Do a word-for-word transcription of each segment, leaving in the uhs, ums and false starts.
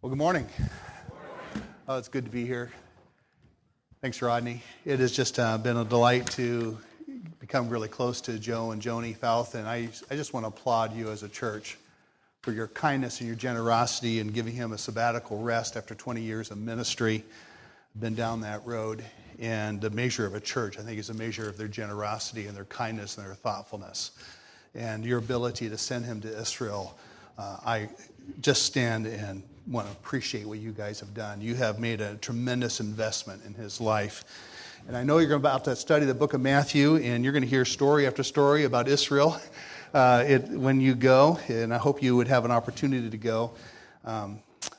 Well, good morning. Oh, it's good to be here. Thanks, Rodney. It has just uh, been a delight to become really close to Joe and Joni Fouth, and I, I just want to applaud you as a church for your kindness and your generosity in giving him a sabbatical rest after twenty years of ministry. I've been down that road, and the measure of a church, I think, is a measure of their generosity and their kindness and their thoughtfulness. And your ability to send him to Israel, uh, I just stand and want to appreciate what you guys have done. You have made a tremendous investment in his life. And I know you're about to study the book of Matthew, and you're going to hear story after story about Israel uh, it, when you go, and I hope you would have an opportunity to go. Um,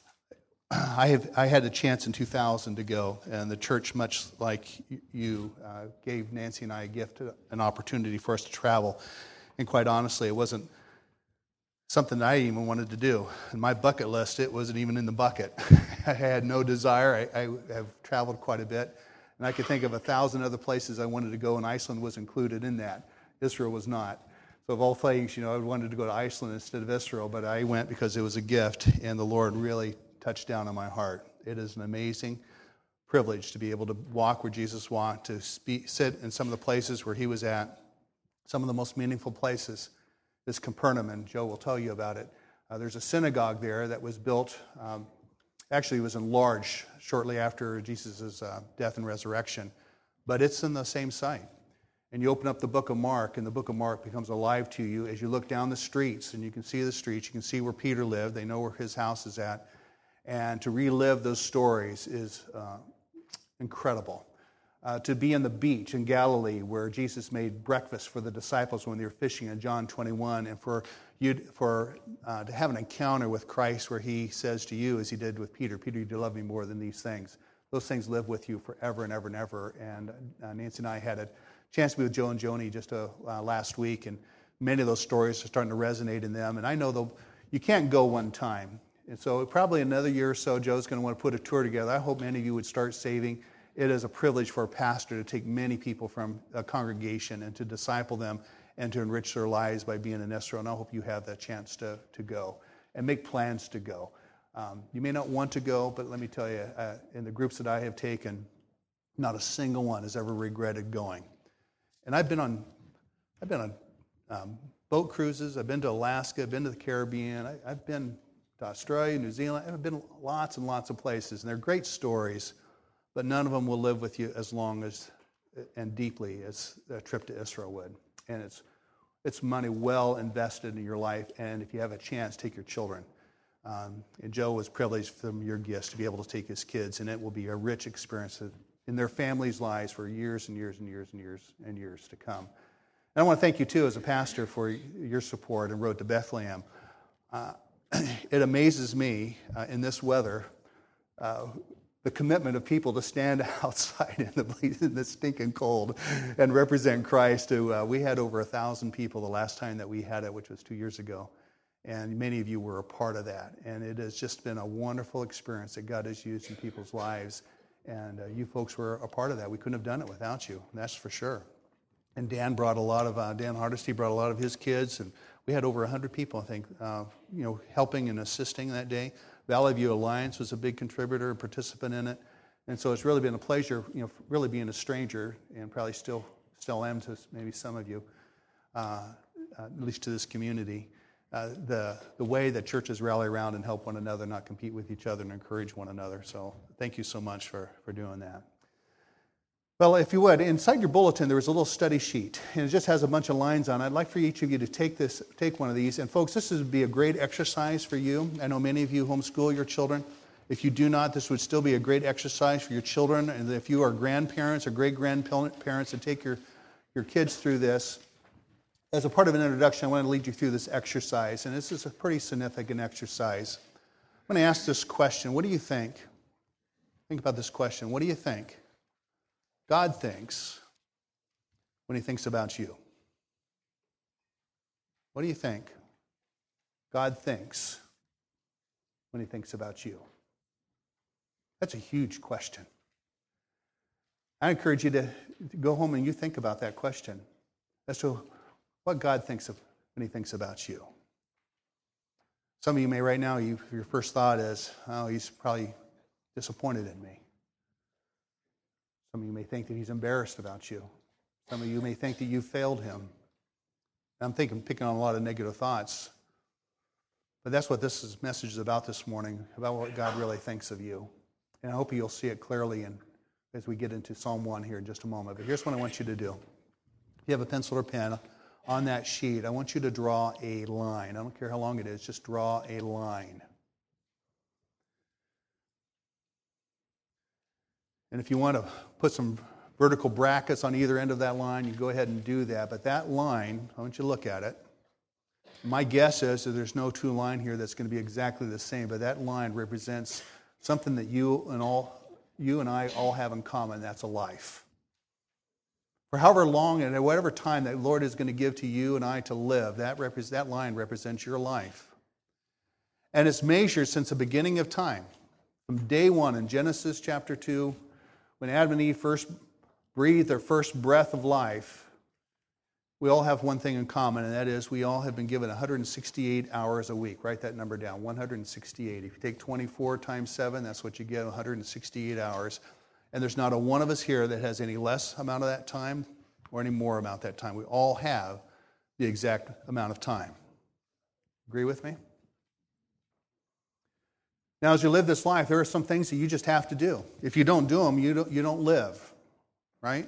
I have I had a chance in two thousand to go, and the church, much like you, uh, gave Nancy and I a gift, an opportunity for us to travel. And quite honestly, it wasn't something that I even wanted to do. In my bucket list, it wasn't even in the bucket. I had no desire. I, I have traveled quite a bit, and I could think of a thousand other places I wanted to go, and Iceland was included in that. Israel was not. So of all things, you know, I wanted to go to Iceland instead of Israel, but I went because it was a gift, and the Lord really touched down on my heart. It is an amazing privilege to be able to walk where Jesus walked, to speak, sit in some of the places where he was at, some of the most meaningful places. This Capernaum, and Joe will tell you about it. Uh, there's a synagogue there that was built, um, actually it was enlarged shortly after Jesus' uh, death and resurrection, but it's in the same site. And you open up the book of Mark, and the book of Mark becomes alive to you as you look down the streets, and you can see the streets, you can see where Peter lived, they know where his house is at, and to relive those stories is uh, incredible. Uh, to be on the beach in Galilee where Jesus made breakfast for the disciples when they were fishing in John twenty-one, and for you for uh, to have an encounter with Christ where he says to you, as he did with Peter, Peter, you do love me more than these things. Those things live with you forever and ever and ever. And uh, Nancy and I had a chance to be with Joe and Joni just uh, uh, last week, and many of those stories are starting to resonate in them. And I know though you can't go one time. And so probably another year or so, Joe's going to want to put a tour together. I hope many of you would start saving. It is a privilege for a pastor to take many people from a congregation and to disciple them and to enrich their lives by being in Israel. And I hope you have that chance to, to go and make plans to go. Um, you may not want to go, but let me tell you, uh, in the groups that I have taken, not a single one has ever regretted going. And I've been on, I've been on um, boat cruises. I've been to Alaska. I've been to the Caribbean. I, I've been to Australia, New Zealand. I've been lots and lots of places, and they're great stories. But none of them will live with you as long as and deeply as a trip to Israel would. And it's it's money well invested in your life. And if you have a chance, take your children. Um, and Joe was privileged from your gifts to be able to take his kids, and it will be a rich experience in their families' lives for years and years and years and years and years to come. And I want to thank you, too, as a pastor, for your support in Road to Bethlehem. Uh, it amazes me uh, in this weather uh, the commitment of people to stand outside in the, in the stinking cold and represent Christ. To, uh, we had over a thousand people the last time that we had it, which was two years ago. And many of you were a part of that. And it has just been a wonderful experience that God has used in people's lives. And uh, you folks were a part of that. We couldn't have done it without you, that's for sure. And Dan brought a lot of, uh, Dan Hardesty brought a lot of his kids. And we had over one hundred people, I think, uh, you know, helping and assisting that day. Valley View Alliance was a big contributor and participant in it. And so it's really been a pleasure, you know, really being a stranger, and probably still still am to maybe some of you, uh, uh, at least to this community, uh, the the way that churches rally around and help one another, not compete with each other, and encourage one another. So thank you so much for, for doing that. Well, if you would, inside your bulletin there was a little study sheet, and it just has a bunch of lines on it. I'd like for each of you to take this, take one of these. And folks, this would be a great exercise for you. I know many of you homeschool your children. If you do not, this would still be a great exercise for your children. And if you are grandparents or great-grandparents, to take your, your kids through this. As a part of an introduction, I want to lead you through this exercise, and this is a pretty significant exercise. I'm going to ask this question. What do you think? Think about this question. What do you think God thinks when he thinks about you? What do you think God thinks when he thinks about you? That's a huge question. I encourage you to, to go home and you think about that question as to what God thinks of when he thinks about you. Some of you may right now, you, your first thought is, oh, he's probably disappointed in me. Some of you may think that he's embarrassed about you. Some of you may think that you failed him. I'm thinking, picking on a lot of negative thoughts. But that's what this is, message is about this morning, about what God really thinks of you. And I hope you'll see it clearly in, as we get into Psalm one here in just a moment. But here's what I want you to do. If you have a pencil or pen, on that sheet, I want you to draw a line. I don't care how long it is, just draw a line. And if you want to put some vertical brackets on either end of that line, you go ahead and do that. But that line, I want you to look at it. My guess is that there's no two line here that's going to be exactly the same, but that line represents something that you and all you and I all have in common. That's a life. For however long and at whatever time that Lord is going to give to you and I to live, that repre- that line represents your life. And it's measured since the beginning of time. From day one in Genesis chapter two, when Adam and Eve first breathed their first breath of life, we all have one thing in common, and that is we all have been given one hundred sixty-eight hours a week. Write that number down, one hundred sixty-eight. If you take twenty-four times seven, that's what you get, one hundred sixty-eight hours. And there's not a one of us here that has any less amount of that time or any more amount of that time. We all have the exact amount of time. Agree with me? Now, as you live this life, there are some things that you just have to do. If you don't do them, you don't, you don't live, right?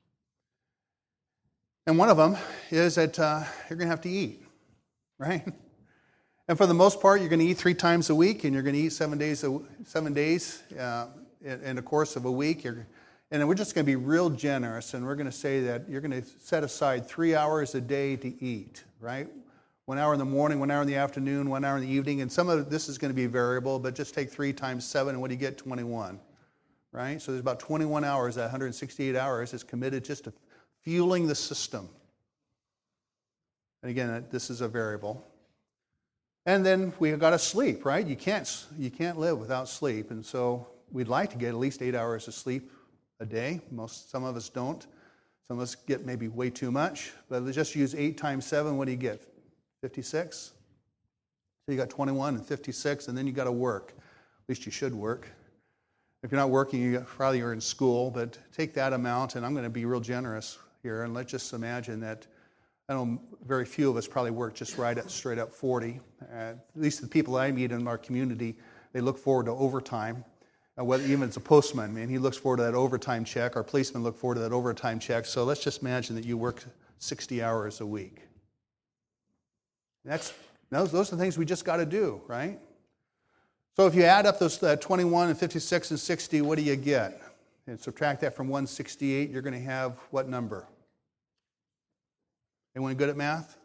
And one of them is that uh, you're going to have to eat, right? And for the most part, you're going to eat three times a week, and you're going to eat seven days a, seven days uh, in, in the course of a week. You're, and we're just going to be real generous, and we're going to say that you're going to set aside three hours a day to eat, right? One hour in the morning, one hour in the afternoon, one hour in the evening. And some of this is going to be variable, but just take three times seven, and what do you get? twenty-one, right? So there's about twenty-one hours, that one hundred sixty-eight hours is committed just to fueling the system. And again, this is a variable. And then we've got to sleep, right? You can't, you can't live without sleep. And so we'd like to get at least eight hours of sleep a day. Most, some of us don't. Some of us get maybe way too much. But let's just use eight times seven. What do you get? fifty-six? So you got twenty-one and fifty-six, and then you got to work. At least you should work. If you're not working, you probably are in school. But take that amount, and I'm going to be real generous here, and let's just imagine that, I know very few of us probably work just right at straight up forty. Uh, at least the people I meet in our community, they look forward to overtime. Uh, whether even as a postman, man, he looks forward to that overtime check. Our policemen look forward to that overtime check. So let's just imagine that you work sixty hours a week. That's those, those are the things we just got to do, right? So if you add up those uh, twenty-one and fifty-six and sixty, what do you get? And subtract that from one hundred sixty-eight, you're going to have what number? Anyone good at math?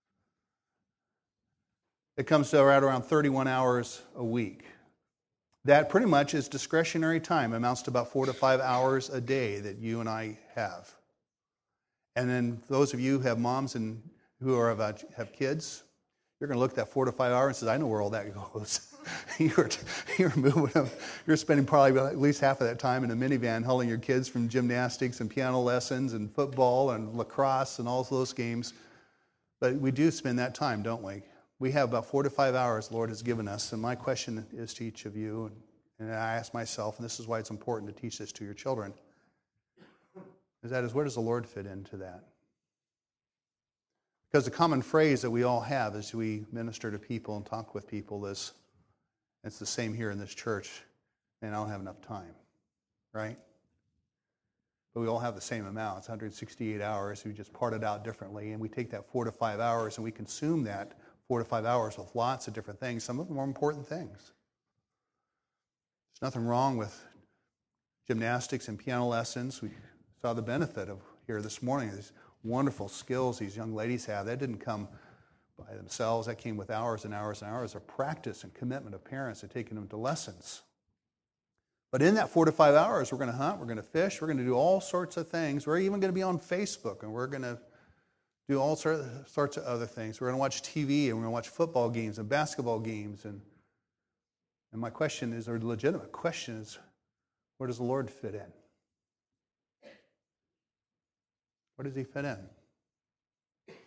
It comes to right around thirty-one hours a week. That pretty much is discretionary time. It amounts to about four to five hours a day that you and I have. And then those of you who have moms and who are have, have kids, you're going to look at that four to five hours and say, I know where all that goes. you're, you're moving them. You're spending probably at least half of that time in a minivan hauling your kids from gymnastics and piano lessons and football and lacrosse and all those games. But we do spend that time, don't we? We have about four to five hours the Lord has given us. And my question is to each of you, and I ask myself, and this is why it's important to teach this to your children, is that is where does the Lord fit into that? Because the common phrase that we all have as we minister to people and talk with people is, it's the same here in this church, and I don't have enough time, right? But we all have the same amount. It's one hundred sixty-eight hours. We just part it out differently, and we take that four to five hours, and we consume that four to five hours with lots of different things, some of them are important things. There's nothing wrong with gymnastics and piano lessons. We saw the benefit of here this morning, these wonderful skills these young ladies have. That didn't come by themselves. That came with hours and hours and hours of practice and commitment of parents and taking them to lessons. But in that four to five hours, we're going to hunt, we're going to fish, we're going to do all sorts of things. We're even going to be on Facebook, and we're going to do all sorts of other things. We're going to watch T V, and we're going to watch football games and basketball games. And, and my question is, or the legitimate question is, where does the Lord fit in? Where does he fit in?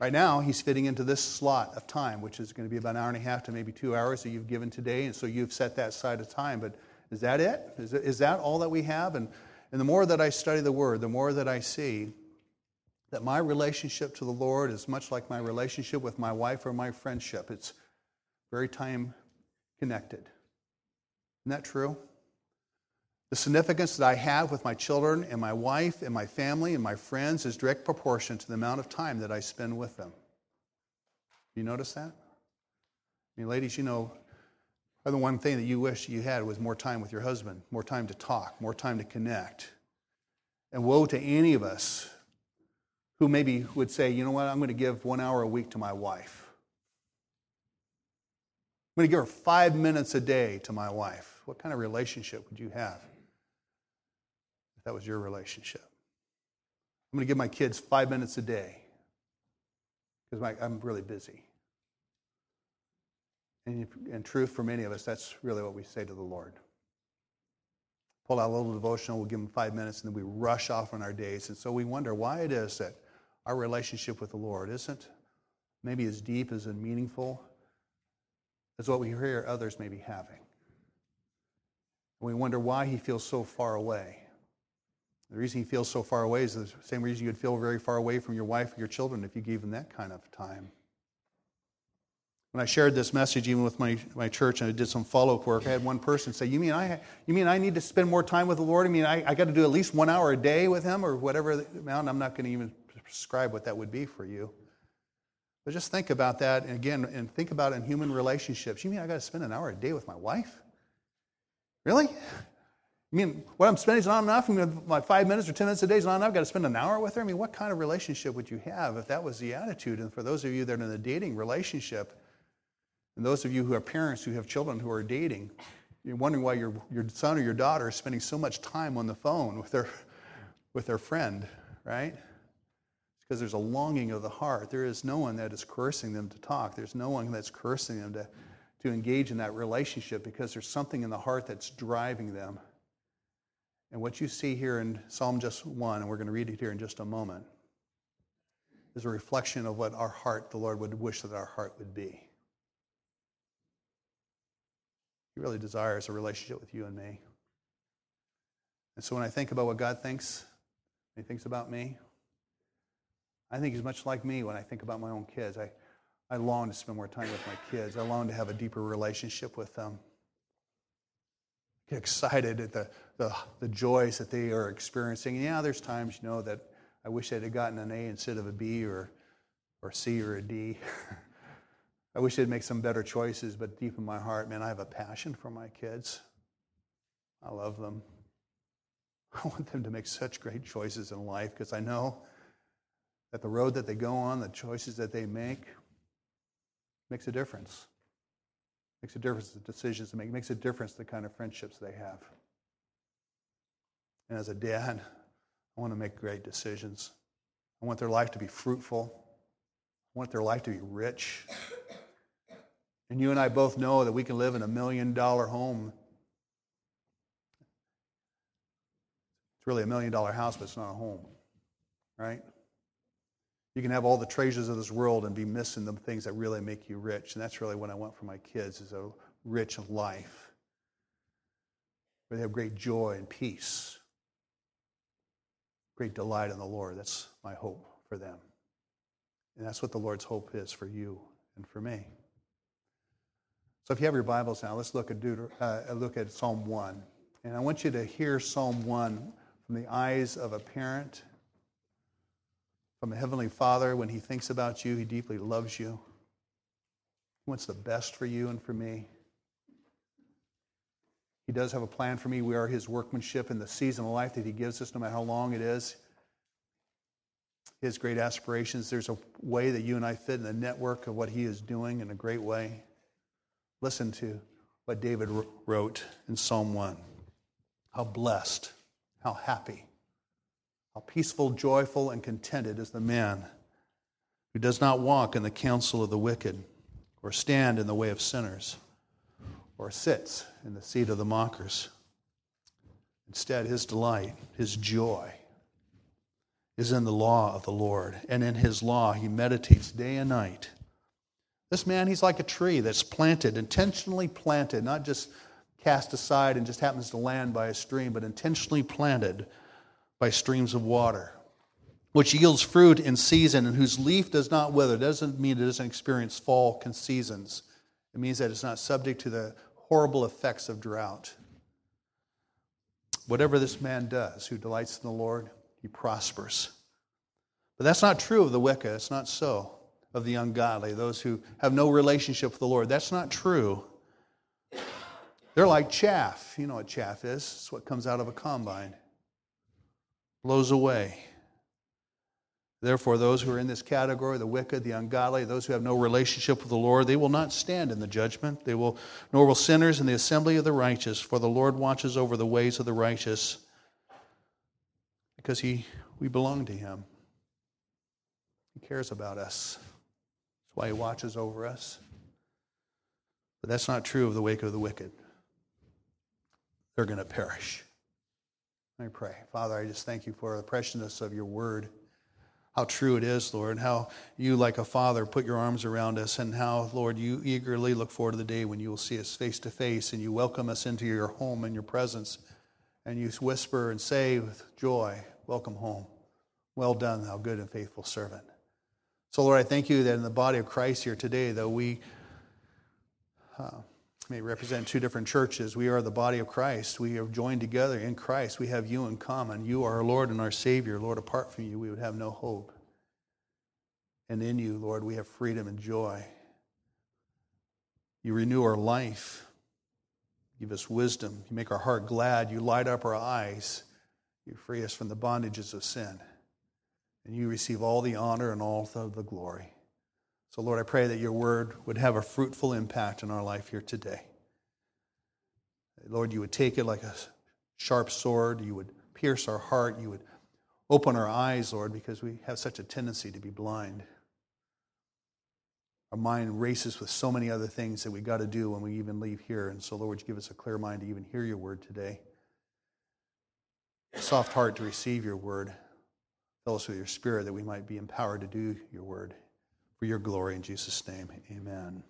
Right now, he's fitting into this slot of time, which is going to be about an hour and a half to maybe two hours that you've given today, and so you've set that side of time. But is that it? Is, it, is that all that we have? And, and the more that I study the Word, the more that I see that my relationship to the Lord is much like my relationship with my wife or my friendship. It's very time connected. Isn't that true? The significance that I have with my children and my wife and my family and my friends is direct proportion to the amount of time that I spend with them. You notice that? I mean, ladies, you know, the one thing that you wish you had was more time with your husband, more time to talk, more time to connect. And woe to any of us who maybe would say, you know what, I'm going to give one hour a week to my wife. I'm going to give her five minutes a day to my wife. What kind of relationship would you have if that was your relationship? I'm going to give my kids five minutes a day because I'm really busy. And in truth, for many of us, that's really what we say to the Lord. Pull out a little devotional, we'll give them five minutes, and then we rush off on our days. And so we wonder why it is that our relationship with the Lord isn't maybe as deep, as meaningful as what we hear others may be having. And we wonder why he feels so far away. The reason he feels so far away is the same reason you'd feel very far away from your wife or your children if you gave them that kind of time. When I shared this message, even with my, my church, and I did some follow-up work, I had one person say, you mean I you mean I need to spend more time with the Lord? I mean, I, I got to do at least one hour a day with him or whatever the amount. I'm not going to even prescribe what that would be for you. But just think about that, and again, and think about it in human relationships. You mean I got to spend an hour a day with my wife? Really? You mean what I'm spending is not enough? I mean, my five minutes or ten minutes a day is not enough? I've got to spend an hour with her? I mean, what kind of relationship would you have if that was the attitude? And for those of you that are in a dating relationship, and those of you who are parents who have children who are dating, you're wondering why your your son or your daughter is spending so much time on the phone with their with their friend, right? It's because there's a longing of the heart. There is no one that is coercing them to talk. There's no one that's coercing them to, to engage in that relationship because there's something in the heart that's driving them. And what you see here in Psalm just one, and we're going to read it here in just a moment, is a reflection of what our heart, the Lord would wish that our heart would be. He really desires a relationship with you and me. And so when I think about what God thinks, He thinks about me, I think He's much like me when I think about my own kids. I, I long to spend more time with my kids. I long to have a deeper relationship with them. Get excited at the, the, the joys that they are experiencing. And yeah, there's times, you know, that I wish they'd have gotten an A instead of a B or, or C or a D. I wish they'd make some better choices, but deep in my heart, man, I have a passion for my kids. I love them. I want them to make such great choices in life because I know that the road that they go on, the choices that they make, makes a difference. Makes a difference the decisions they make. Makes a difference the kind of friendships they have. And as a dad, I want to make great decisions. I want their life to be fruitful. I want their life to be rich. And you and I both know that we can live in a million dollar home. It's really a million dollar house, but it's not a home, right? You can have all the treasures of this world and be missing the things that really make you rich. And that's really what I want for my kids, is a rich life where they have great joy and peace, great delight in the Lord. That's my hope for them. And that's what the Lord's hope is for you and for me. So if you have your Bibles now, let's look at Deuter- uh, look at Psalm one. And I want you to hear Psalm one from the eyes of a parent, from a Heavenly Father. When He thinks about you, He deeply loves you. He wants the best for you and for me. He does have a plan for me. We are His workmanship in the season of life that He gives us, no matter how long it is. His great aspirations. There's a way that you and I fit in the network of what He is doing in a great way. Listen to what David wrote in Psalm one. How blessed, how happy, how peaceful, joyful, and contented is the man who does not walk in the counsel of the wicked, or stand in the way of sinners, or sits in the seat of the mockers. Instead, his delight, his joy, is in the law of the Lord, and in his law he meditates day and night. This man, he's like a tree that's planted, intentionally planted, not just cast aside and just happens to land by a stream, but intentionally planted by streams of water, which yields fruit in season and whose leaf does not wither. It doesn't mean it doesn't experience fall seasons. It means that it's not subject to the horrible effects of drought. Whatever this man does who delights in the Lord, he prospers. But that's not true of the wicked. It's not so of the ungodly, those who have no relationship with the Lord. That's not true. They're like chaff. You know what chaff is. It's what comes out of a combine. Blows away. Therefore, those who are in this category, the wicked, the ungodly, those who have no relationship with the Lord, they will not stand in the judgment. They will, nor will sinners in the assembly of the righteous, for the Lord watches over the ways of the righteous, because he, we belong to him. He cares about us. That's why he watches over us. But that's not true of the wake of the wicked. They're going to perish. Let me pray. Father, I just thank you for the preciousness of your word. How true it is, Lord, how you, like a father, put your arms around us, and how, Lord, you eagerly look forward to the day when you will see us face to face, and you welcome us into your home and your presence, and you whisper and say with joy, welcome home. Well done, thou good and faithful servant. So, Lord, I thank you that in the body of Christ here today, though we uh, may represent two different churches, we are the body of Christ. We are joined together in Christ. We have you in common. You are our Lord and our Savior. Lord, apart from you, we would have no hope. And in you, Lord, we have freedom and joy. You renew our life. Give us wisdom. You make our heart glad. You light up our eyes. You free us from the bondages of sin. And you receive all the honor and all of the glory. So, Lord, I pray that your word would have a fruitful impact in our life here today. Lord, you would take it like a sharp sword. You would pierce our heart. You would open our eyes, Lord, because we have such a tendency to be blind. Our mind races with so many other things that we got to do when we even leave here. And so, Lord, would you give us a clear mind to even hear your word today. A soft heart to receive your word. Fill us with your spirit that we might be empowered to do your word. For your glory, in Jesus' name, amen.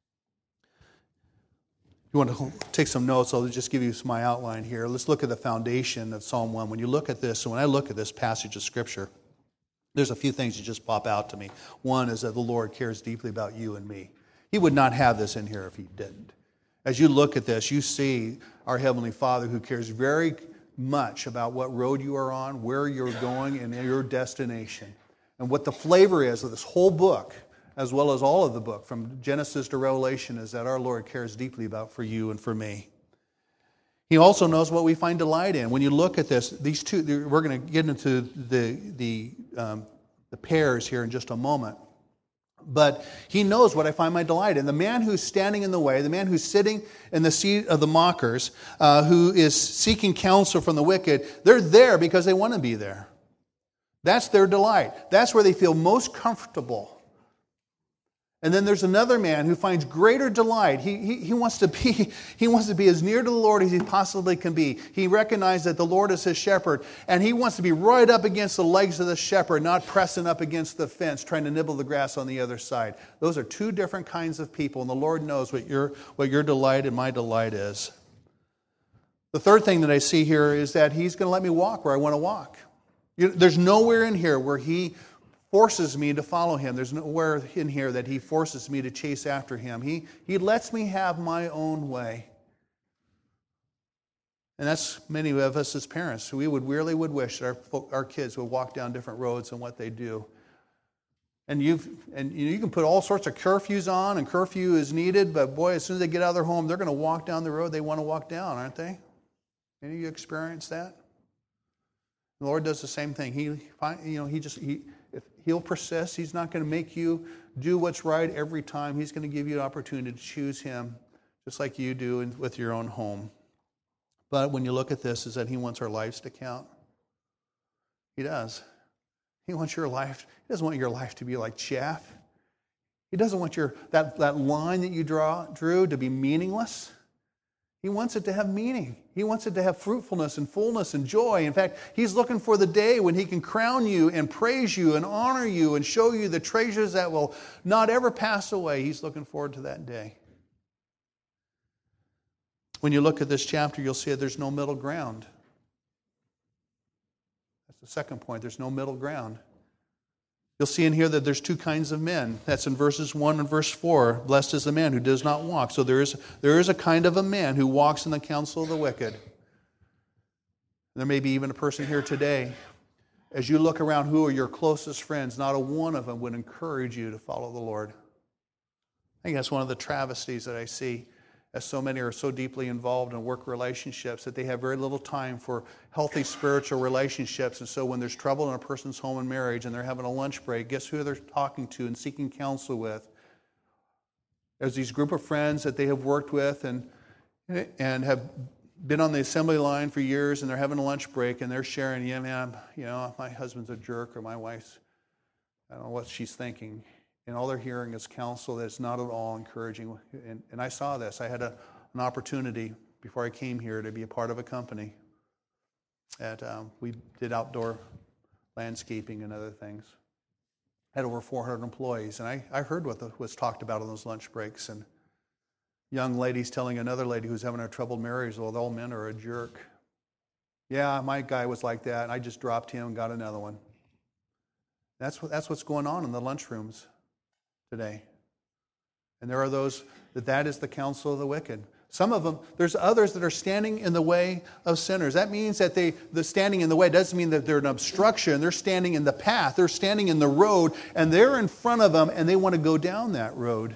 If you want to take some notes, I'll just give you my outline here. Let's look at the foundation of Psalm one. When you look at this, and when I look at this passage of Scripture, there's a few things that just pop out to me. One is that the Lord cares deeply about you and me. He would not have this in here if he didn't. As you look at this, you see our Heavenly Father who cares very much about what road you are on, where you're going, and your destination. And what the flavor is of this whole book, as well as all of the book, from Genesis to Revelation, is that our Lord cares deeply about for you and for me. He also knows what we find delight in. When you look at this, these two, we're going to get into the the um, the pairs here in just a moment. But he knows what I find my delight in. The man who's standing in the way, the man who's sitting in the seat of the mockers, uh, who is seeking counsel from the wicked, they're there because they want to be there. That's their delight. That's where they feel most comfortable. And then there's another man who finds greater delight. He, he, he, wants to be, he wants to be as near to the Lord as he possibly can be. He recognizes that the Lord is his shepherd, and he wants to be right up against the legs of the shepherd, not pressing up against the fence, trying to nibble the grass on the other side. Those are two different kinds of people, and the Lord knows what your, what your delight and my delight is. The third thing that I see here is that he's going to let me walk where I want to walk. You, there's nowhere in here where he forces me to follow him. There's nowhere in here that he forces me to chase after him. He, he lets me have my own way. And that's many of us as parents. We would really would wish that our, our kids would walk down different roads than what they do. And you've and you can put all sorts of curfews on, and curfew is needed, but boy, as soon as they get out of their home, they're going to walk down the road they want to walk down, aren't they? Any of you experience that? The Lord does the same thing. He, you know, he just he. If he'll persist, he's not going to make you do what's right every time. He's going to give you an opportunity to choose him, just like you do in, with your own home. But when you look at this, is that he wants our lives to count. He does. He wants your life. He doesn't want your life to be like chaff. He doesn't want your that, that line that you draw drew to be meaningless. He wants it to have meaning. He wants it to have fruitfulness and fullness and joy. In fact, He's looking for the day when He can crown you and praise you and honor you and show you the treasures that will not ever pass away. He's looking forward to that day. When you look at this chapter, you'll see that there's no middle ground. That's the second point. There's no middle ground. You'll see in here that there's two kinds of men. That's in verses one and verse four. Blessed is the man who does not walk. So there is, there is a kind of a man who walks in the counsel of the wicked. There may be even a person here today. As you look around, who are your closest friends? Not a one of them would encourage you to follow the Lord. I think that's one of the travesties that I see, as so many are so deeply involved in work relationships that they have very little time for healthy spiritual relationships. And so when there's trouble in a person's home and marriage and they're having a lunch break, guess who they're talking to and seeking counsel with? There's these group of friends that they have worked with and, and have been on the assembly line for years, and they're having a lunch break and they're sharing, yeah, man, you know, my husband's a jerk, or my wife's, I don't know what she's thinking. And all they're hearing is counsel that's not at all encouraging. And, and I saw this. I had a, an opportunity before I came here to be a part of a company. At, um, we did outdoor landscaping and other things. Had over four hundred employees. And I, I heard what the, was talked about on those lunch breaks. And young ladies telling another lady who's having a troubled marriage, well, all men are a jerk. Yeah, my guy was like that. And I just dropped him and got another one. That's what, that's what's going on in the lunchrooms today. And there are those that that is the counsel of the wicked. Some of them, there's others that are standing in the way of sinners. That means that they, the standing in the way doesn't mean that they're an obstruction. They're standing in the path. They're standing in the road, and they're in front of them, and they want to go down that road.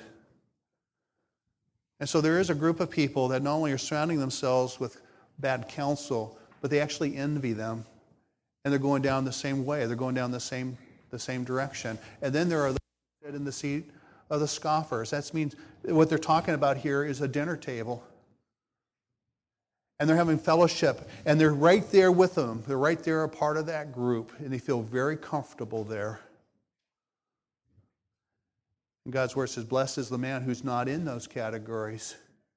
And so there is a group of people that not only are surrounding themselves with bad counsel, but they actually envy them, and they're going down the same way. They're going down the same the same direction. And then there are those that sit in the seat of the scoffers. That means what they're talking about here is a dinner table. And they're having fellowship. And they're right there with them. They're right there, a part of that group. And they feel very comfortable there. And God's word says, blessed is the man who's not in those categories.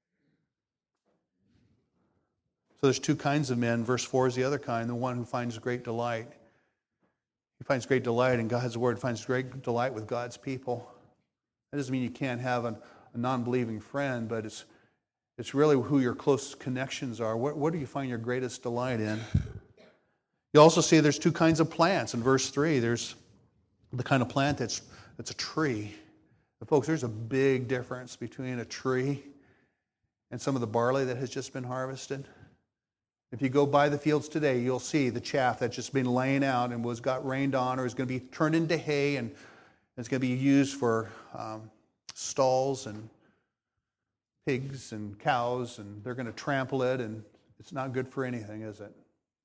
So there's two kinds of men. Verse four is the other kind, the one who finds great delight. He finds great delight in God's word, finds great delight with God's people. That doesn't mean you can't have a, a non-believing friend, but it's it's really who your closest connections are. What, what do you find your greatest delight in? You also see there's two kinds of plants. In verse three, there's the kind of plant that's that's a tree. But folks, there's a big difference between a tree and some of the barley that has just been harvested. If you go by the fields today, you'll see the chaff that's just been laying out and was got rained on, or is going to be turned into hay, and it's going to be used for um, stalls and pigs and cows, and they're going to trample it, and it's not good for anything, is it?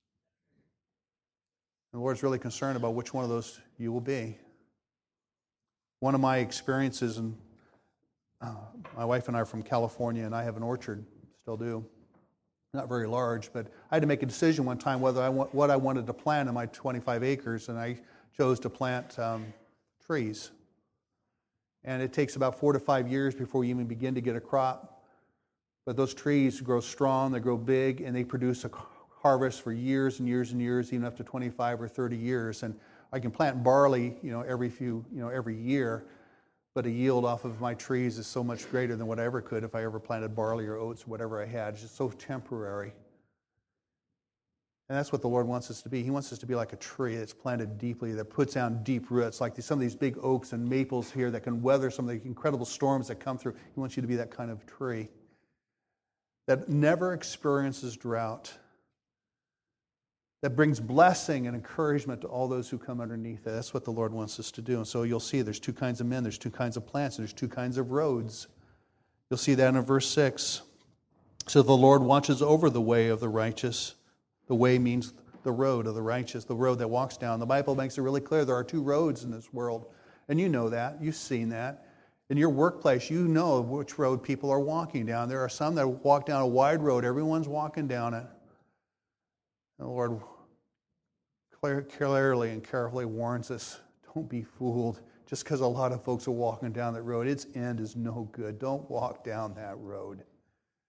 The Lord's really concerned about which one of those you will be. One of my experiences, and uh, my wife and I are from California, and I have an orchard, still do. Not very large, but I had to make a decision one time whether I want, what I wanted to plant in my twenty-five acres, and I chose to plant um, trees. And it takes about four to five years before you even begin to get a crop. But those trees grow strong, they grow big, and they produce a harvest for years and years and years, even up to twenty-five or thirty years. And I can plant barley, you know, every few, you know, every year. But a yield off of my trees is so much greater than what I ever could if I ever planted barley or oats or whatever I had. It's just so temporary. And that's what the Lord wants us to be. He wants us to be like a tree that's planted deeply, that puts down deep roots, like some of these big oaks and maples here that can weather some of the incredible storms that come through. He wants you to be that kind of tree that never experiences drought, that brings blessing and encouragement to all those who come underneath it. That's what the Lord wants us to do. And so you'll see there's two kinds of men, there's two kinds of plants, and there's two kinds of roads. You'll see that in verse six. So the Lord watches over the way of the righteous. The way means the road of the righteous, the road that walks down. The Bible makes it really clear there are two roads in this world. And you know that. You've seen that. In your workplace, you know which road people are walking down. There are some that walk down a wide road. Everyone's walking down it. The Lord clearly and carefully warns us, don't be fooled. Just because a lot of folks are walking down that road, its end is no good. Don't walk down that road. But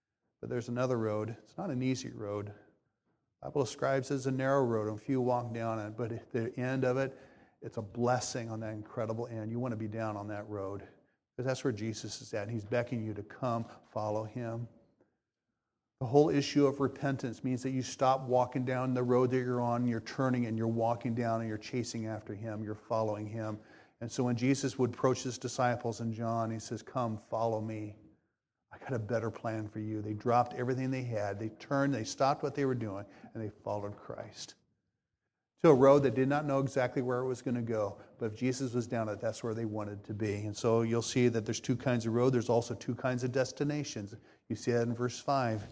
there's another road. It's not an easy road. The Bible describes it as a narrow road, and few walk down it. But at the end of it, it's a blessing on that incredible end. You want to be down on that road, because that's where Jesus is at. And He's beckoning you to come follow Him. The whole issue of repentance means that you stop walking down the road that you're on, and you're turning and you're walking down and you're chasing after Him, you're following Him. And so when Jesus would approach His disciples in John, He says, come, follow me. I got a better plan for you. They dropped everything they had. They turned, they stopped what they were doing, and they followed Christ. To a road that did not know exactly where it was going to go. But if Jesus was down it, that's where they wanted to be. And so you'll see that there's two kinds of road. There's also two kinds of destinations. You see that in verse five.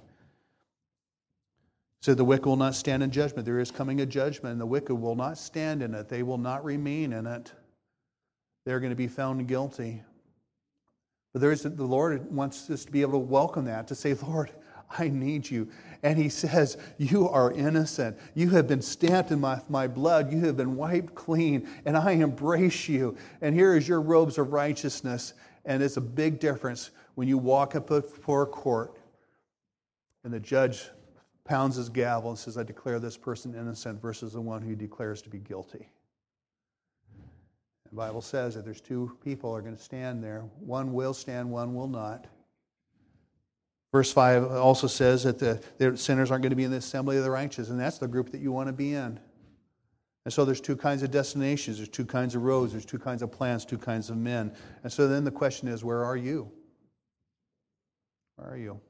So the wicked will not stand in judgment. There is coming a judgment, and the wicked will not stand in it. They will not remain in it. They're going to be found guilty. But there is, the Lord wants us to be able to welcome that, to say, Lord, I need you. And He says, you are innocent. You have been stamped in my, my blood. You have been wiped clean, and I embrace you. And here is your robes of righteousness. And it's a big difference when you walk up before a court and the judge pounds his gavel and says, I declare this person innocent, versus the one who declares to be guilty. The Bible says that there's two people are going to stand there. One will stand, one will not. Verse five also says that the, the sinners aren't going to be in the assembly of the righteous, and that's the group that you want to be in. And so there's two kinds of destinations, there's two kinds of roads, there's two kinds of plans, two kinds of men. And so then the question is, where are you? Where are you?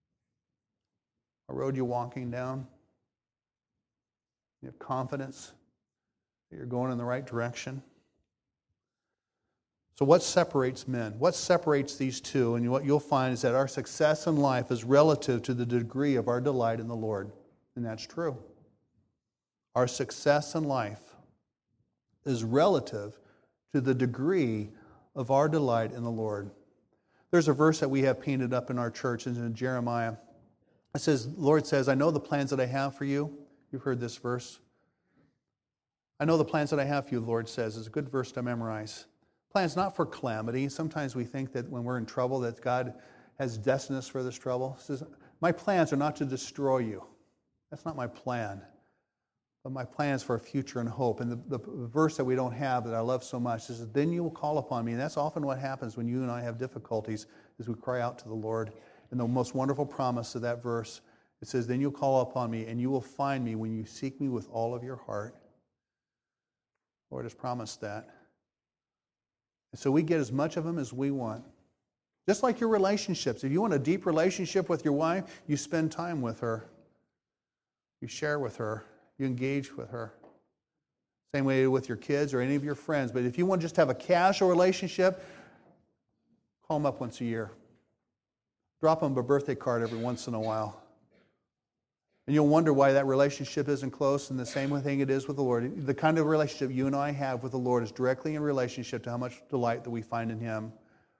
A road you're walking down? You have confidence that you're going in the right direction? So what separates men? What separates these two? And what you'll find is that our success in life is relative to the degree of our delight in the Lord. And that's true. Our success in life is relative to the degree of our delight in the Lord. There's a verse that we have painted up in our church, it's in Jeremiah. It says, the Lord says, I know the plans that I have for you. You've heard this verse. I know the plans that I have for you, the Lord says. It's a good verse to memorize. Plans not for calamity. Sometimes we think that when we're in trouble that God has destined us for this trouble. It says, my plans are not to destroy you. That's not my plan. But my plans for a future and hope. And the, the verse that we don't have that I love so much is, then you will call upon me. And that's often what happens when you and I have difficulties, is we cry out to the Lord. And the most wonderful promise of that verse, it says, then you'll call upon me and you will find me when you seek me with all of your heart. The Lord has promised that. And so we get as much of Him as we want. Just like your relationships. If you want a deep relationship with your wife, you spend time with her. You share with her. You engage with her. Same way with your kids or any of your friends. But if you want to just have a casual relationship, call them up once a year. Drop them a birthday card every once in a while. And you'll wonder why that relationship isn't close, and the same thing it is with the Lord. The kind of relationship you and I have with the Lord is directly in relationship to how much delight that we find in Him.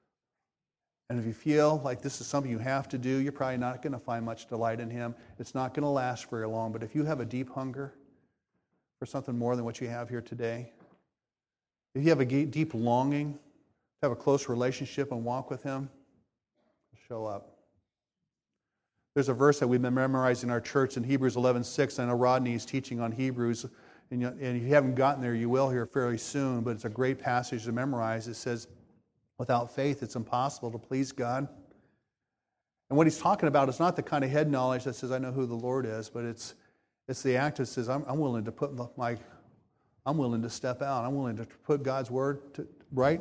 And if you feel like this is something you have to do, you're probably not going to find much delight in Him. It's not going to last very long. But if you have a deep hunger for something more than what you have here today, if you have a deep longing to have a close relationship and walk with Him, show up. There's a verse that we've been memorizing in our church in Hebrews eleven six. I know Rodney is teaching on Hebrews, and if you haven't gotten there, you will here fairly soon, but it's a great passage to memorize. It says, without faith, it's impossible to please God. And what he's talking about is not the kind of head knowledge that says, I know who the Lord is, but it's it's the act that says, I'm, I'm willing to put my, I'm willing to step out. I'm willing to put God's word to, right.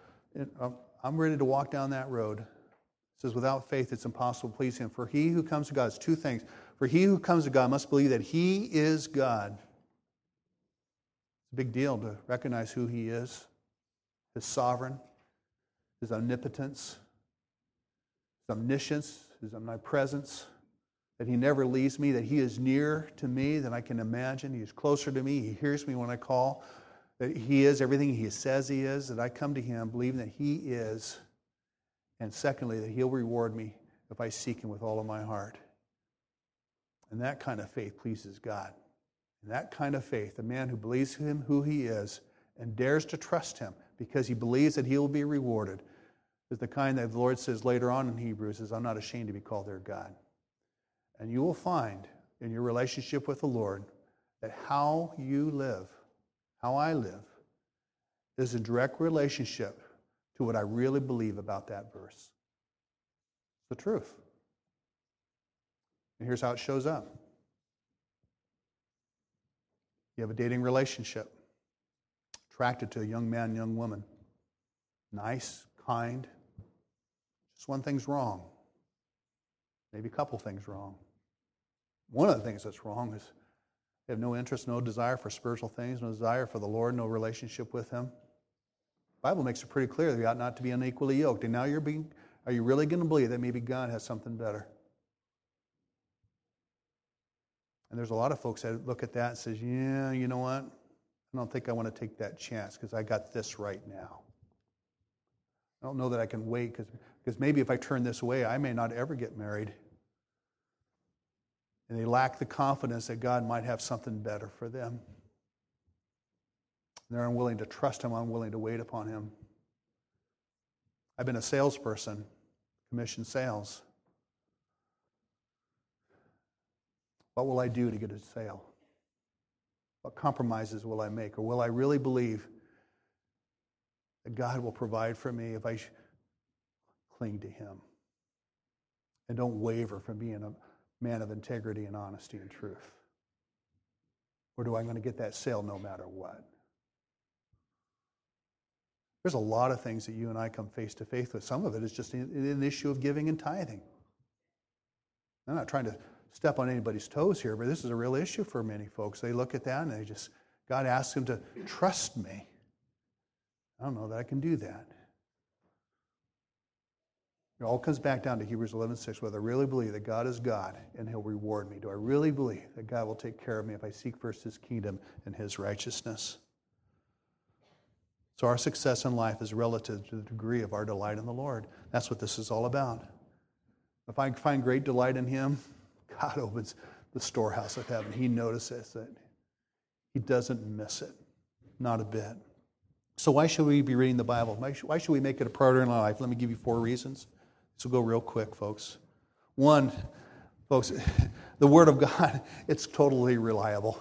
I'm ready to walk down that road. It says, without faith, it's impossible to please Him. For he who comes to God, it's two things. For he who comes to God must believe that He is God. It's a big deal to recognize who He is, His sovereign, His omnipotence, His omniscience, His omnipresence, that He never leaves me, that He is nearer to me than I can imagine. He is closer to me. He hears me when I call, that He is everything He says He is, that I come to Him believing that He is. And secondly, that He'll reward me if I seek Him with all of my heart. And that kind of faith pleases God. And that kind of faith, a man who believes Him who He is and dares to trust Him because he believes that He will be rewarded, is the kind that the Lord says later on in Hebrews, is I'm not ashamed to be called their God. And you will find in your relationship with the Lord that how you live, how I live, is in direct relationship to what I really believe about that verse. It's the truth. And here's how it shows up. You have a dating relationship, attracted to a young man, young woman. Nice, kind. Just one thing's wrong. Maybe a couple things wrong. One of the things that's wrong is they have no interest, no desire for spiritual things, no desire for the Lord, no relationship with Him. The Bible makes it pretty clear that we ought not to be unequally yoked. And now you're being, are you really going to believe that maybe God has something better? And there's a lot of folks that look at that and says, yeah, you know what? I don't think I want to take that chance because I got this right now. I don't know that I can wait because because maybe if I turn this away, I may not ever get married. And they lack the confidence that God might have something better for them. They're unwilling to trust Him, unwilling to wait upon Him. I've been a salesperson, commission sales. What will I do to get a sale? What compromises will I make? Or will I really believe that God will provide for me if I cling to Him and don't waver from being a man of integrity and honesty and truth? Or do I going to get that sale no matter what? There's a lot of things that you and I come face to face with. Some of it is just an issue of giving and tithing. I'm not trying to step on anybody's toes here, but this is a real issue for many folks. They look at that and they just, God asks them to trust me. I don't know that I can do that. It all comes back down to Hebrews eleven six, whether I really believe that God is God and He'll reward me. Do I really believe that God will take care of me if I seek first His kingdom and His righteousness? So our success in life is relative to the degree of our delight in the Lord. That's what this is all about. If I find great delight in Him, God opens the storehouse of heaven. He notices it. He doesn't miss it. Not a bit. So why should we be reading the Bible? Why should, why should we make it a priority in our life? Let me give you four reasons. This will go real quick, folks. One, folks, the Word of God, it's totally reliable.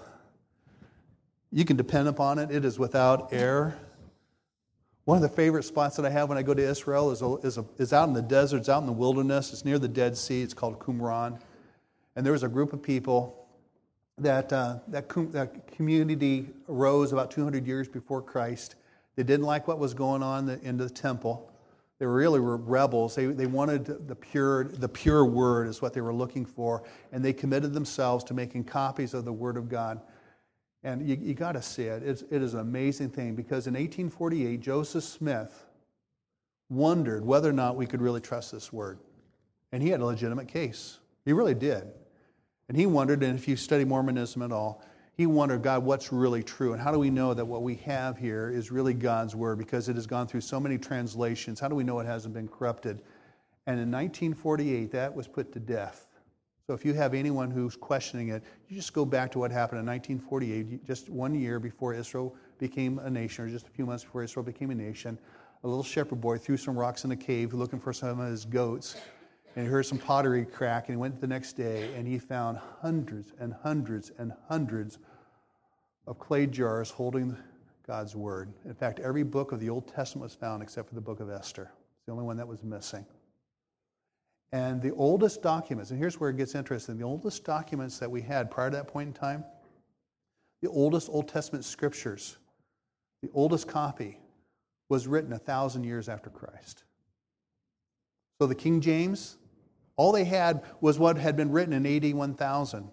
You can depend upon it. It is without error. One of the favorite spots that I have when I go to Israel is, a, is, a, is out in the desert. It's out in the wilderness. It's near the Dead Sea. It's called Qumran. And there was a group of people that, uh, that, that community arose about two hundred years before Christ. They didn't like what was going on in the, in the temple. They were really were rebels. They, they wanted the pure, the pure word is what they were looking for. And they committed themselves to making copies of the Word of God. And you, you got to see it. It's, it is an amazing thing because in eighteen forty-eight, Joseph Smith wondered whether or not we could really trust this Word. And he had a legitimate case. He really did. And he wondered, and if you study Mormonism at all, he wondered, God, what's really true? And how do we know that what we have here is really God's Word? Because it has gone through so many translations. How do we know it hasn't been corrupted? And in nineteen forty-eight, that was put to death. So if you have anyone who's questioning it, you just go back to what happened in nineteen forty-eight, just one year before Israel became a nation, or just a few months before Israel became a nation. A little shepherd boy threw some rocks in a cave looking for some of his goats. And he heard some pottery crack, and he went the next day, and he found hundreds and hundreds and hundreds of clay jars holding God's Word. In fact, every book of the Old Testament was found except for the book of Esther. It's the only one that was missing. And the oldest documents, and here's where it gets interesting, the oldest documents that we had prior to that point in time, the oldest Old Testament scriptures, the oldest copy, was written a thousand years after Christ. So the King James, all they had was what had been written in A D one thousand.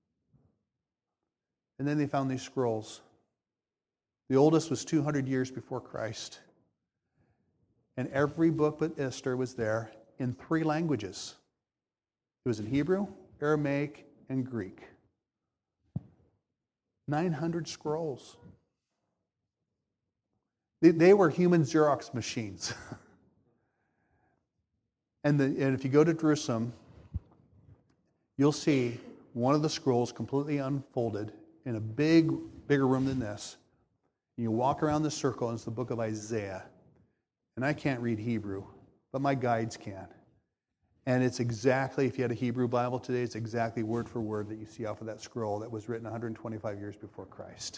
And then they found these scrolls. The oldest was two hundred years before Christ. And every book but Esther was there in three languages. It was in Hebrew, Aramaic, and Greek. nine hundred scrolls. They, they were human Xerox machines. And, the, and if you go to Jerusalem, you'll see one of the scrolls completely unfolded in a big, bigger room than this. And you walk around the circle, and it's the book of Isaiah. And I can't read Hebrew, but my guides can. And it's exactly, if you had a Hebrew Bible today, it's exactly word for word that you see off of that scroll that was written one hundred twenty-five years before Christ.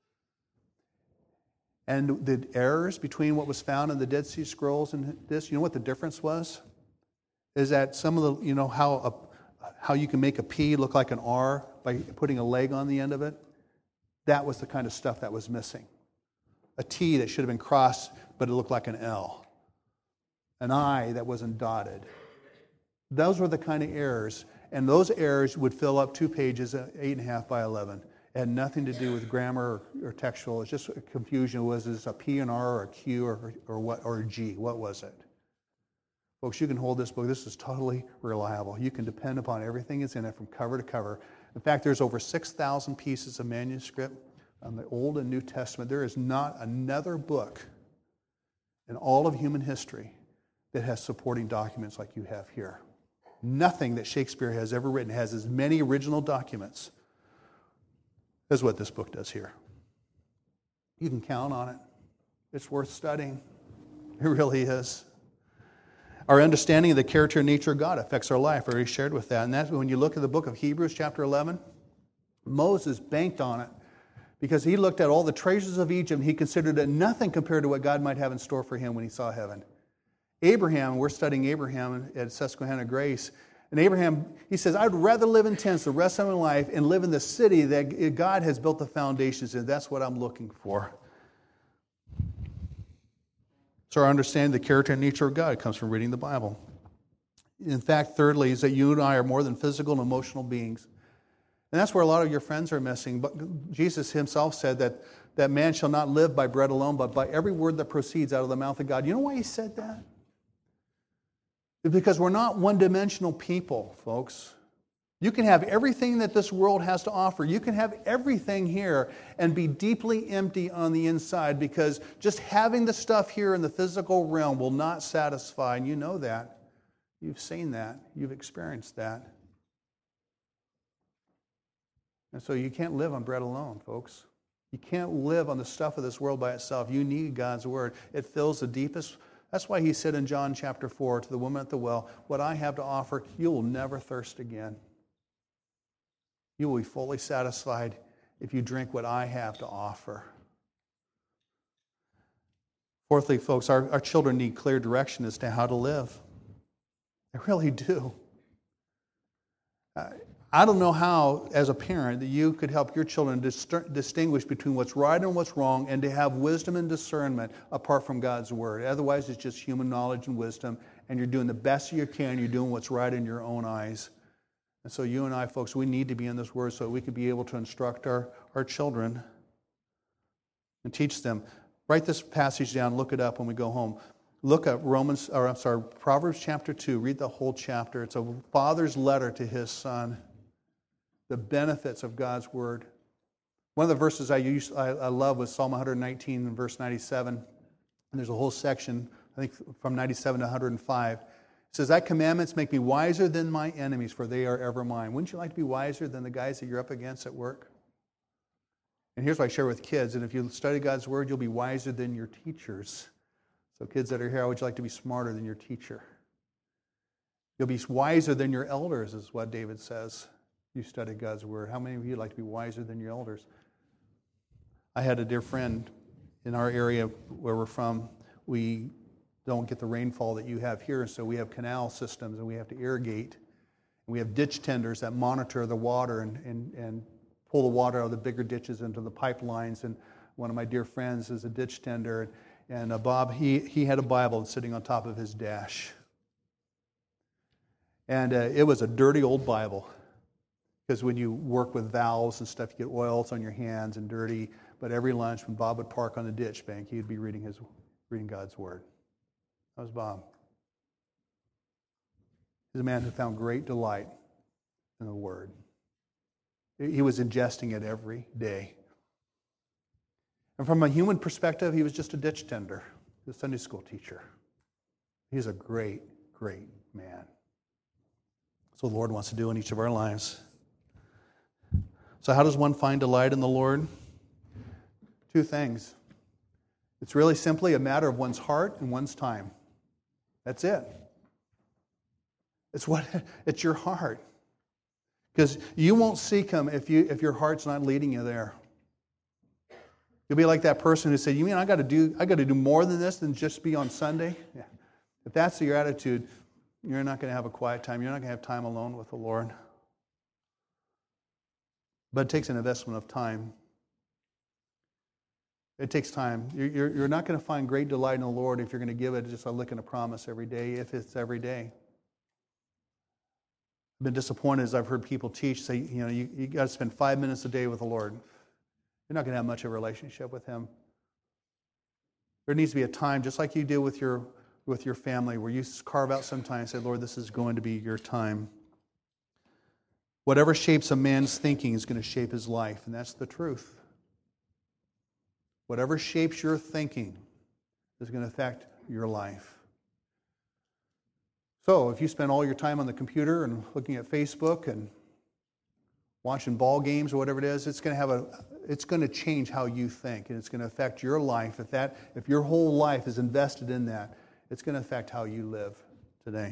And the errors between what was found in the Dead Sea Scrolls and this, you know what the difference was? Is that some of the, you know, how a, how you can make a P look like an R by putting a leg on the end of it? That was the kind of stuff that was missing. A T that should have been crossed, but it looked like an L. An I that wasn't dotted. Those were the kind of errors. And those errors would fill up two pages, eight and a half by eleven. It had nothing to do with grammar or, or textual. It's just a confusion. Was this a P and R or a Q or, or what or a G? What was it? Folks, you can hold this book. This is totally reliable. You can depend upon everything that's in it from cover to cover. In fact, there's over six thousand pieces of manuscript on the Old and New Testament. There is not another book in all of human history that has supporting documents like you have here. Nothing that Shakespeare has ever written has as many original documents as what this book does here. You can count on it. It's worth studying. It really is. Our understanding of the character and nature of God affects our life. I already shared with that. And that's when you look at the book of Hebrews chapter eleven, Moses banked on it because he looked at all the treasures of Egypt and he considered it nothing compared to what God might have in store for him when he saw heaven. Abraham, we're studying Abraham at Susquehanna Grace, and Abraham, he says, I'd rather live in tents the rest of my life and live in the city that God has built the foundations in. That's what I'm looking for. So our understanding of the character and nature of God comes from reading the Bible. In fact, thirdly, is that you and I are more than physical and emotional beings. And that's where a lot of your friends are missing. But Jesus himself said that, that man shall not live by bread alone, but by every word that proceeds out of the mouth of God. You know why he said that? It's because we're not one-dimensional people, folks. You can have everything that this world has to offer. You can have everything here and be deeply empty on the inside because just having the stuff here in the physical realm will not satisfy. And you know that. You've seen that. You've experienced that. And so you can't live on bread alone, folks. You can't live on the stuff of this world by itself. You need God's Word. It fills the deepest. That's why he said in John chapter four to the woman at the well, what I have to offer, you will never thirst again. You will be fully satisfied if you drink what I have to offer. Fourthly, folks, our, our children need clear direction as to how to live. They really do. Uh, I don't know how, as a parent, that you could help your children dis- distinguish between what's right and what's wrong and to have wisdom and discernment apart from God's Word. Otherwise, it's just human knowledge and wisdom, and you're doing the best you can. You're doing what's right in your own eyes. And so you and I, folks, we need to be in this Word so that we can be able to instruct our, our children and teach them. Write this passage down, look it up when we go home. Look at Romans, or I'm sorry, Proverbs chapter two. Read the whole chapter. It's a father's letter to his son. The benefits of God's Word. One of the verses I use, I, I love was Psalm one nineteen and verse ninety-seven. And there's a whole section, I think from ninety-seven to one hundred five. It says, thy commandments make me wiser than my enemies, for they are ever mine. Wouldn't you like to be wiser than the guys that you're up against at work? And here's what I share with kids. And if you study God's Word, you'll be wiser than your teachers. So kids that are here, how would you like to be smarter than your teacher? You'll be wiser than your elders, is what David says. You study God's Word. How many of you would like to be wiser than your elders? I had a dear friend in our area where we're from. We don't get the rainfall that you have here, so we have canal systems and we have to irrigate. And we have ditch tenders that monitor the water and, and, and pull the water out of the bigger ditches into the pipelines. And one of my dear friends is a ditch tender. And uh, Bob, he, he had a Bible sitting on top of his dash. And uh, it was a dirty old Bible. Because when you work with valves and stuff, you get oils on your hands and dirty. But every lunch, when Bob would park on the ditch bank, he'd be reading his, reading God's Word. That was Bob. He's a man who found great delight in the Word. He was ingesting it every day. And from a human perspective, he was just a ditch tender, a Sunday school teacher. He's a great, great man. That's what the Lord wants to do in each of our lives. So how does one find delight in the Lord? Two things. It's really simply a matter of one's heart and one's time. That's it. It's what it's your heart. Because you won't seek Him if you if your heart's not leading you there. You'll be like that person who said, "You mean I got to do I got to do more than this than just be on Sunday?" Yeah. If that's your attitude, you're not going to have a quiet time. You're not going to have time alone with the Lord. But it takes an investment of time. It takes time. You're, you're not going to find great delight in the Lord if you're going to give it just a lick and a promise every day, if it's every day. I've been disappointed as I've heard people teach, say, you know, you, you got to spend five minutes a day with the Lord. You're not going to have much of a relationship with Him. There needs to be a time, just like you do with your with your family, where you carve out some time and say, Lord, this is going to be your time. Whatever shapes a man's thinking is going to shape his life, and that's the truth. Whatever shapes your thinking is going to affect your life. So if you spend all your time on the computer and looking at Facebook and watching ball games or whatever it is, it's going to have a it's going to change how you think, and it's going to affect your life. If that if your whole life is invested in that, it's going to affect how you live today.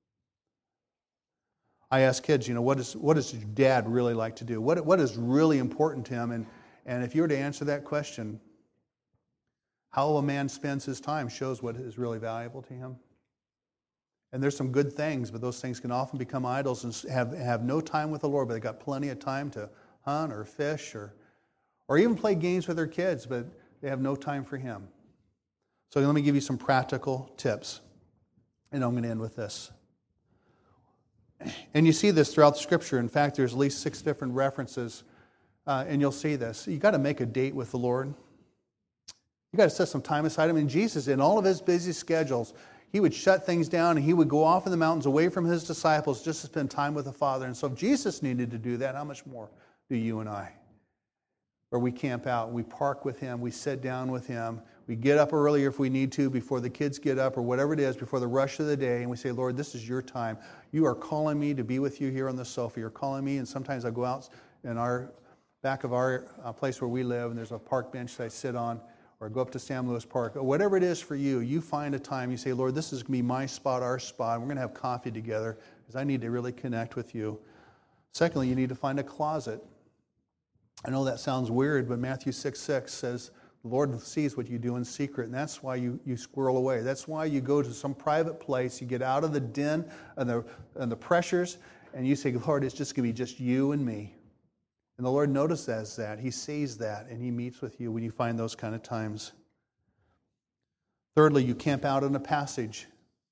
I ask kids, you know, what does what does your dad really like to do? What what is really important to him? And and if you were to answer that question, how a man spends his time shows what is really valuable to him. And there's some good things, but those things can often become idols and have have no time with the Lord, but they've got plenty of time to hunt or fish or or even play games with their kids, but they have no time for Him. So let me give you some practical tips. And I'm going to end with this. And you see this throughout the Scripture. In fact, there's at least six different references, uh, and you'll see this. You've got to make a date with the Lord. You've got to set some time aside. I mean, Jesus, in all of His busy schedules, He would shut things down, and He would go off in the mountains away from His disciples just to spend time with the Father. And so if Jesus needed to do that, how much more do you and I? Where we camp out, we park with Him, we sit down with Him, we get up earlier if we need to, before the kids get up, or whatever it is, before the rush of the day, and we say, Lord, this is your time. You are calling me to be with you here on the sofa. You're calling me, and sometimes I go out in our back of our uh, place where we live, and there's a park bench that I sit on, or go up to Sam Lewis Park. Whatever it is for you, you find a time, you say, Lord, this is going to be my spot, our spot. We're going to have coffee together, because I need to really connect with you. Secondly, you need to find a closet. I know that sounds weird, but Matthew six six says, the Lord sees what you do in secret, and that's why you, you squirrel away. That's why you go to some private place, you get out of the din and the, and the pressures, and you say, Lord, it's just going to be just you and me. And the Lord notices that. He sees that, and He meets with you when you find those kind of times. Thirdly, you camp out in a passage.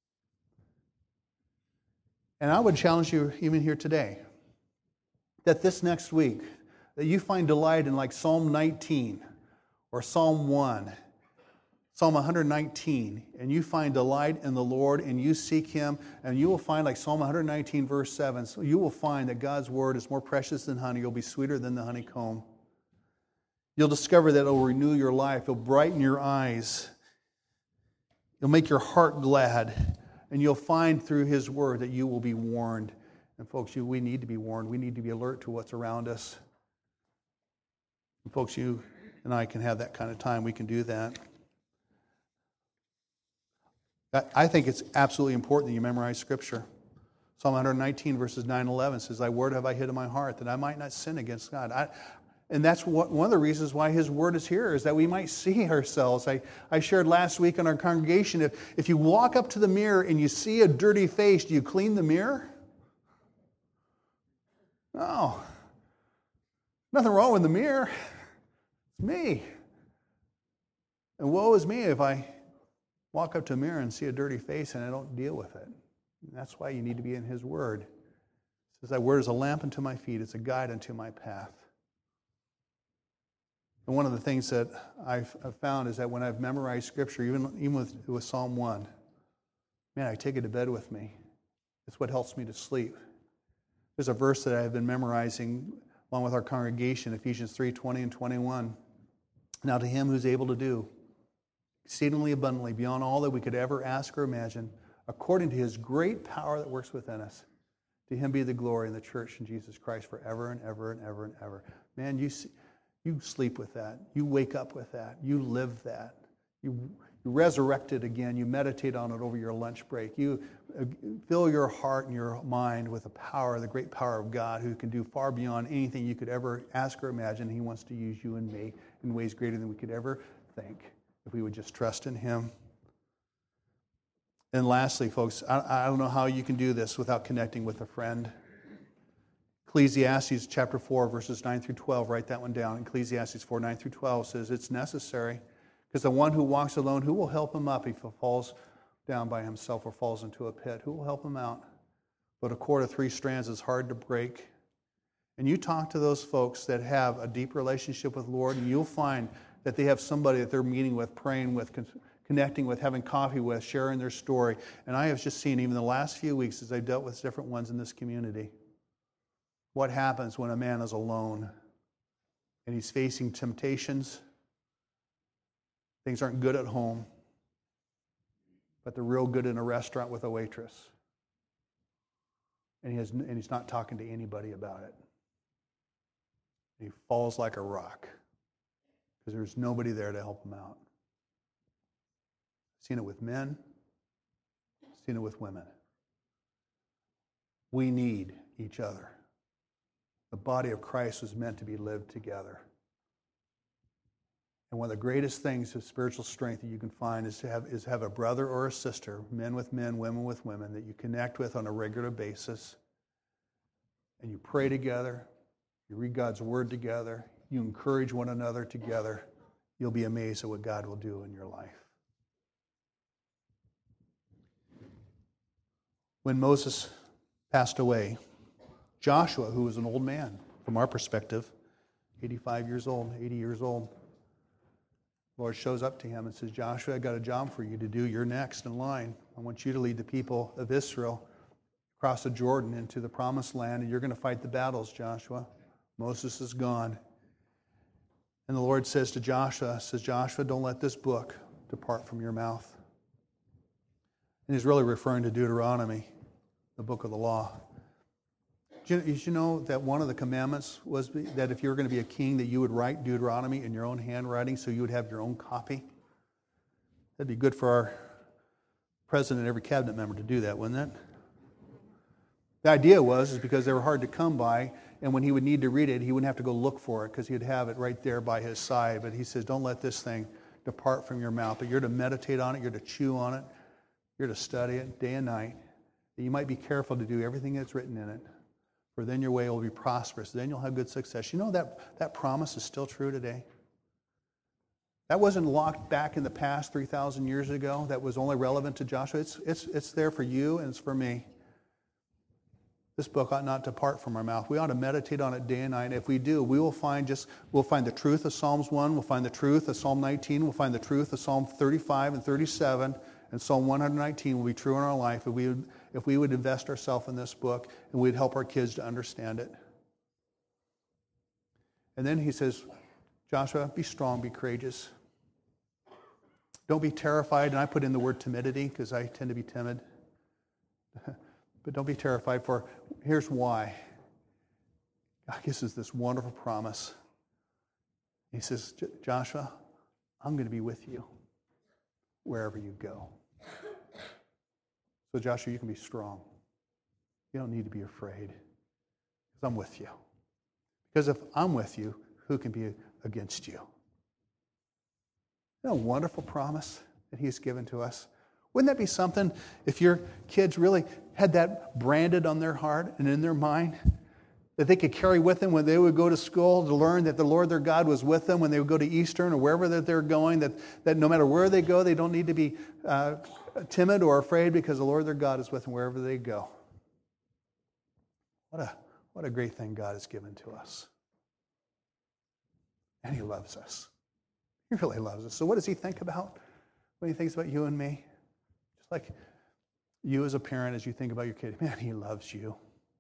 And I would challenge you even here today, that this next week, that you find delight in like Psalm nineteen or Psalm one, Psalm one nineteen, and you find delight in the Lord and you seek Him, and you will find like Psalm one nineteen verse seven, so you will find that God's Word is more precious than honey. You'll be sweeter than the honeycomb. You'll discover that it will renew your life. It'll brighten your eyes. It'll make your heart glad. And you'll find through His Word that you will be warned. And folks, you, we need to be warned. We need to be alert to what's around us. And folks, you and I can have that kind of time. We can do that. I think it's absolutely important that you memorize Scripture. Psalm one nineteen verses nine and eleven says, Thy word have I hid in my heart, that I might not sin against God. I, and that's what, one of the reasons why His Word is here, is that we might see ourselves. I, I shared last week in our congregation, if, if you walk up to the mirror and you see a dirty face, do you clean the mirror? No. Nothing wrong with the mirror. It's me. And woe is me if I walk up to a mirror and see a dirty face and I don't deal with it. And that's why you need to be in His Word. It says, Thy word is a lamp unto my feet, it's a guide unto my path. And one of the things that I've found is that when I've memorized Scripture, even, even with, with Psalm one, man, I take it to bed with me. It's what helps me to sleep. There's a verse that I've been memorizing along with our congregation, Ephesians three twenty and twenty-one. Now to Him who's able to do exceedingly abundantly beyond all that we could ever ask or imagine, according to His great power that works within us, to Him be the glory in the church and Jesus Christ forever and ever and ever and ever. Man, you see, you sleep with that. You wake up with that. You live that. You you resurrect it again. You meditate on it over your lunch break. You uh, fill your heart and your mind with the power, the great power of God, who can do far beyond anything you could ever ask or imagine. He wants to use you and me in ways greater than we could ever think if we would just trust in him. And lastly, folks, I, I don't know how you can do this without connecting with a friend. Ecclesiastes chapter four, verses nine through twelve, write that one down. Ecclesiastes four, nine through twelve says it's necessary because the one who walks alone, who will help him up if he falls down by himself or falls into a pit? Who will help him out? But a cord of three strands is hard to break. And you talk to those folks that have a deep relationship with the Lord, and you'll find that they have somebody that they're meeting with, praying with, connecting with, having coffee with, sharing their story. And I have just seen, even the last few weeks, as I've dealt with different ones in this community, what happens when a man is alone and he's facing temptations. Things aren't good at home, but they're real good in a restaurant with a waitress. And, he has, and he's not talking to anybody about it. And he falls like a rock because there's nobody there to help him out. I've seen it with men. I've seen it with women. We need each other. The body of Christ was meant to be lived together. And one of the greatest things of spiritual strength that you can find is to have is have a brother or a sister, men with men, women with women, that you connect with on a regular basis. And you pray together. You read God's word together. You encourage one another together. You'll be amazed at what God will do in your life. When Moses passed away, Joshua, who was an old man from our perspective, eighty-five years old, eighty years old, the Lord shows up to him and says, Joshua, I got a job for you to do. You're next in line. I want you to lead the people of Israel across the Jordan into the promised land, and you're going to fight the battles, Joshua. Moses is gone. And the Lord says to Joshua, says, Joshua, don't let this book depart from your mouth. And he's really referring to Deuteronomy, the book of the law. Did you, did you know that one of the commandments was that if you were going to be a king, that you would write Deuteronomy in your own handwriting so you would have your own copy? That'd be good for our president and every cabinet member to do that, wouldn't it? The idea was is because they were hard to come by, and when he would need to read it, he wouldn't have to go look for it because he'd have it right there by his side. But he says, don't let this thing depart from your mouth. But you're to meditate on it, you're to chew on it, you're to study it day and night. That you might be careful to do everything that's written in it. For then your way will be prosperous. Then you'll have good success. You know that that promise is still true today. That wasn't locked back in the past three thousand years ago. That was only relevant to Joshua. It's, it's, it's there for you and it's for me. This book ought not depart from our mouth. We ought to meditate on it day and night. If we do, we will find just we'll find the truth of Psalms one. We'll find the truth of Psalm nineteen. We'll find the truth of Psalm thirty-five and thirty-seven. And Psalm one nineteen will be true in our life if we would, if we would invest ourselves in this book and we'd help our kids to understand it. And then he says, Joshua, be strong, be courageous. Don't be terrified. And I put in the word timidity because I tend to be timid. But don't be terrified, for here's why. God gives us this wonderful promise. He says, Joshua, I'm going to be with you wherever you go. So Joshua, you can be strong. You don't need to be afraid because I'm with you. Because if I'm with you, who can be against you? Isn't that a wonderful promise that he's given to us? Wouldn't that be something if your kids really had that branded on their heart and in their mind that they could carry with them when they would go to school to learn that the Lord their God was with them when they would go to Eastern or wherever that they're going, that, that no matter where they go, they don't need to be uh, timid or afraid because the Lord their God is with them wherever they go. What a, what a great thing God has given to us. And he loves us. He really loves us. So what does he think about when he thinks about you and me? Just like you as a parent, as you think about your kid, man, he loves you.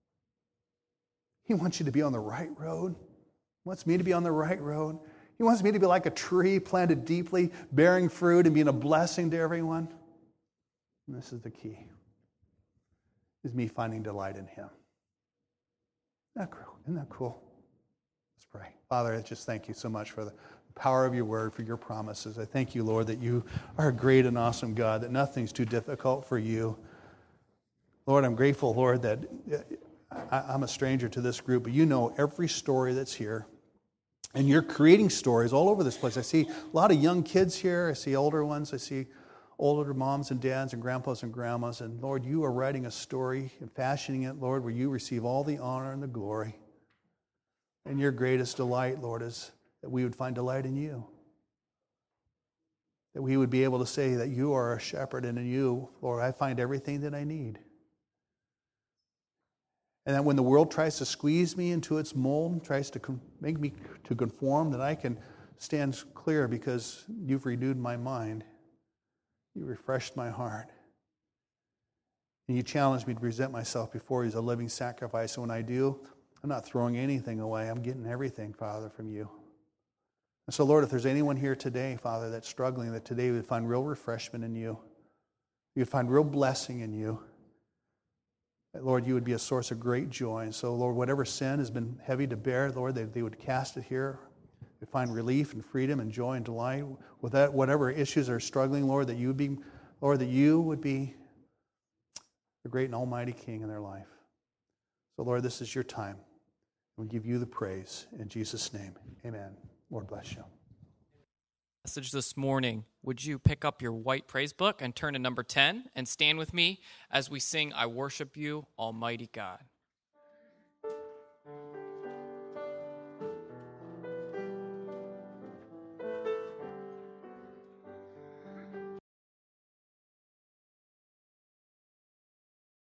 He wants you to be on the right road. He wants me to be on the right road. He wants me to be like a tree planted deeply, bearing fruit and being a blessing to everyone. And this is the key, is me finding delight in him. Isn't that cool? Isn't that cool? Let's pray. Father, I just thank you so much for the power of your word, for your promises. I thank you, Lord, that you are a great and awesome God, that nothing's too difficult for you. Lord, I'm grateful, Lord, that I'm a stranger to this group, but you know every story that's here. And you're creating stories all over this place. I see a lot of young kids here. I see older ones. I see older moms and dads and grandpas and grandmas. And Lord, you are writing a story and fashioning it, Lord, where you receive all the honor and the glory. And your greatest delight, Lord, is that we would find delight in you. That we would be able to say that you are a shepherd, and in you, Lord, I find everything that I need. And that when the world tries to squeeze me into its mold, tries to com- make me to conform, that I can stand clear because you've renewed my mind. You refreshed my heart. And you challenged me to present myself before you as a living sacrifice. And when I do, I'm not throwing anything away. I'm getting everything, Father, from you. And so, Lord, if there's anyone here today, Father, that's struggling, that today would find real refreshment in you. You'd find real blessing in you. That, Lord, you would be a source of great joy. And so, Lord, whatever sin has been heavy to bear, Lord, they, they would cast it here. They find relief and freedom and joy and delight. With that, whatever issues are struggling, Lord, that you would be, Lord, that you would be the great and almighty King in their life. So, Lord, this is your time. We give you the praise. In Jesus' name, amen. Lord bless you. Message this morning, would you pick up your white praise book and turn to number ten and stand with me as we sing, I Worship You, Almighty God.